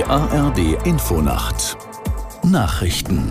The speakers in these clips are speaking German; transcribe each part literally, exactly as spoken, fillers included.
A R D-Infonacht Nachrichten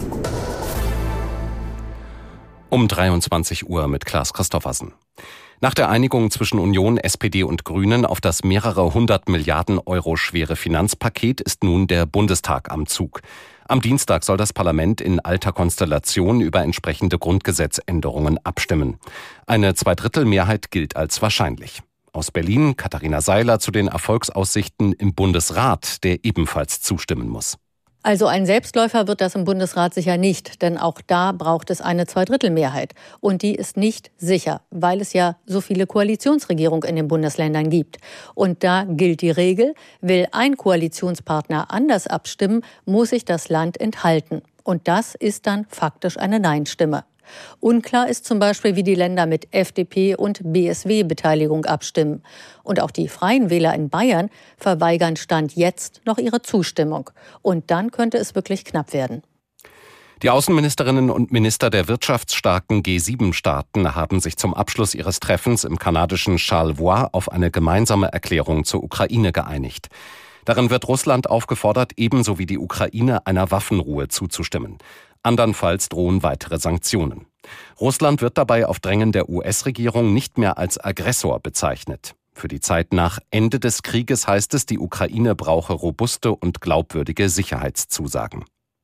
um dreiundzwanzig Uhr mit Klaas Christoffersen. Nach der Einigung zwischen Union, S P D und Grünen auf das mehrere hundert Milliarden Euro schwere Finanzpaket ist nun der Bundestag am Zug. Am Dienstag soll das Parlament in alter Konstellation über entsprechende Grundgesetzänderungen abstimmen. Eine Zweidrittelmehrheit gilt als wahrscheinlich. Aus Berlin Katharina Seiler zu den Erfolgsaussichten im Bundesrat, der ebenfalls zustimmen muss. Also ein Selbstläufer wird das im Bundesrat sicher nicht, denn auch da braucht es eine Zweidrittelmehrheit. Und die ist nicht sicher, weil es ja so viele Koalitionsregierungen in den Bundesländern gibt. Und da gilt die Regel, will ein Koalitionspartner anders abstimmen, muss sich das Land enthalten. Und das ist dann faktisch eine Nein-Stimme. Unklar ist zum Beispiel, wie die Länder mit F D P und B S W-Beteiligung abstimmen. Und auch die Freien Wähler in Bayern verweigern Stand jetzt noch ihre Zustimmung. Und dann könnte es wirklich knapp werden. Die Außenministerinnen und Minister der wirtschaftsstarken G sieben Staaten haben sich zum Abschluss ihres Treffens im kanadischen Charlevoix auf eine gemeinsame Erklärung zur Ukraine geeinigt. Darin wird Russland aufgefordert, ebenso wie die Ukraine einer Waffenruhe zuzustimmen. Andernfalls drohen weitere Sanktionen. Russland wird dabei auf Drängen der U S-Regierung nicht mehr als Aggressor bezeichnet. Für die Zeit nach Ende des Krieges heißt es, die Ukraine brauche robuste und glaubwürdige Sicherheitszusagen.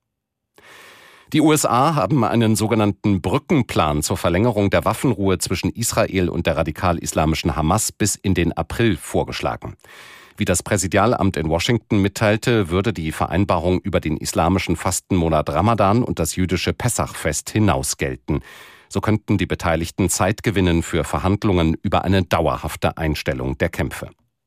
Die U S A haben einen sogenannten Brückenplan zur Verlängerung der Waffenruhe zwischen Israel und der radikal-islamischen Hamas bis in den April vorgeschlagen. Wie das Präsidialamt in Washington mitteilte, würde die Vereinbarung über den islamischen Fastenmonat Ramadan und das jüdische Pessachfest hinaus gelten. So könnten die Beteiligten Zeit gewinnen für Verhandlungen über eine dauerhafte Einstellung der Kämpfe.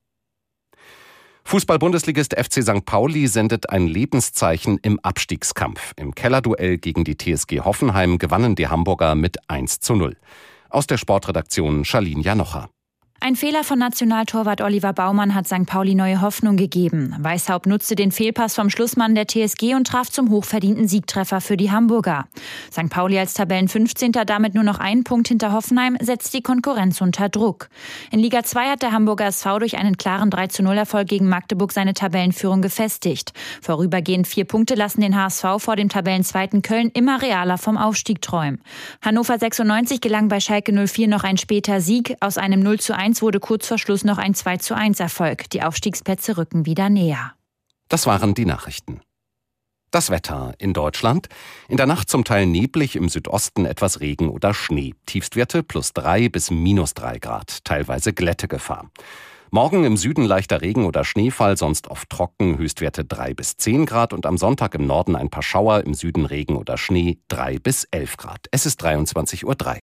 Fußball-Bundesligist F C Sankt Pauli sendet ein Lebenszeichen im Abstiegskampf. Im Kellerduell gegen die T S G Hoffenheim gewannen die Hamburger mit eins zu null. Aus der Sportredaktion Charlene Janocha. Ein Fehler von Nationaltorwart Oliver Baumann hat Sankt Pauli neue Hoffnung gegeben. Weishaupt nutzte den Fehlpass vom Schlussmann der T S G und traf zum hochverdienten Siegtreffer für die Hamburger. Sankt Pauli als Tabellenfünfzehnter damit nur noch einen Punkt hinter Hoffenheim setzt die Konkurrenz unter Druck. In Liga zwei hat der Hamburger S V durch einen klaren drei zu null Erfolg gegen Magdeburg seine Tabellenführung gefestigt. Vorübergehend vier Punkte lassen den H S V vor dem Tabellenzweiten Köln immer realer vom Aufstieg träumen. Hannover sechsundneunzig gelang bei Schalke null vier noch ein später Sieg. Aus einem null zu eins wurde kurz vor Schluss noch ein zwei zu eins Erfolg. Die Aufstiegsplätze rücken wieder näher. Das waren die Nachrichten. Das Wetter in Deutschland. In der Nacht zum Teil neblig, im Südosten etwas Regen oder Schnee. Tiefstwerte plus drei bis minus drei Grad. Teilweise Glättegefahr. Morgen im Süden leichter Regen oder Schneefall, sonst oft trocken, Höchstwerte drei bis zehn Grad und am Sonntag im Norden ein paar Schauer, im Süden Regen oder Schnee, drei bis elf Grad. Es ist dreiundzwanzig Uhr drei.